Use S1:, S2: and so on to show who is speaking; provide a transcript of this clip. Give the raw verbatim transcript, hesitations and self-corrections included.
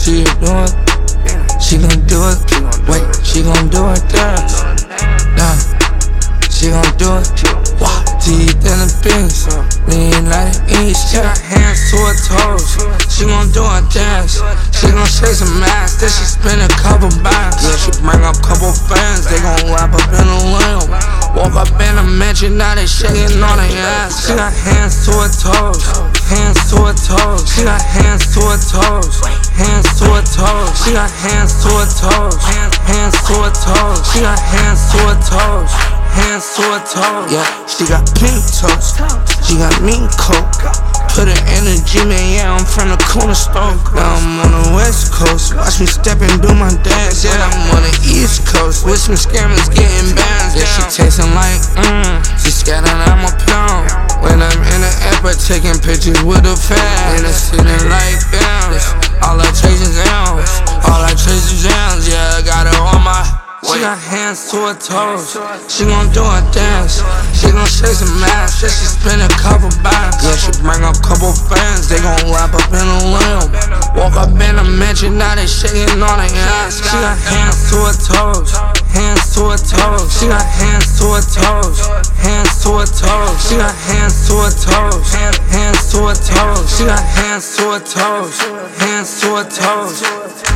S1: She do it, she gon' do it. Wait, she gon' do it, dance. Nah, she gon' do it. Wow, teeth in the beans, lean like an east. She got hands to her toes. She gon' do a dance. She gon' shake some ass, then she spin a couple bands. Yeah, she bring up couple fans, they gon' wrap up in a limb. Woke up in a mansion, now they shaking on her ass. She got hands to her toes, hands to her toes. She got hands to her toes, hands to her toes. She got hands to her toes, hands to her toes. She got hands to her toes, hands to her toes. Yeah, she got pink toes, she got mean coat. Put her in the G, man, yeah, I'm from the corner store. Now I'm on the west coast, watch me step and do my dance. Yeah, I'm on the east coast, with some scammers getting bands. Yeah, she tasting like, mmm, she scattered out my pound. When I'm in the airport taking pictures with a fan. In the city like bounce, all I chase is ounce. All I chase is ounce, yeah, I got her on my. She got hands to her toes, she gon' do a dance. She gon' shake some ass, yeah, she spin a couple bands. Yeah, she bring up couple fans, they gon' wrap up in a limb. Woke up in a mansion, now they shaking on her ass. She got hands to her toes, hands to her toes. She got hands to her toes, hands to her toes. She got hands to her toes, hands to her toes. She got hands to her toes, hands to her toes.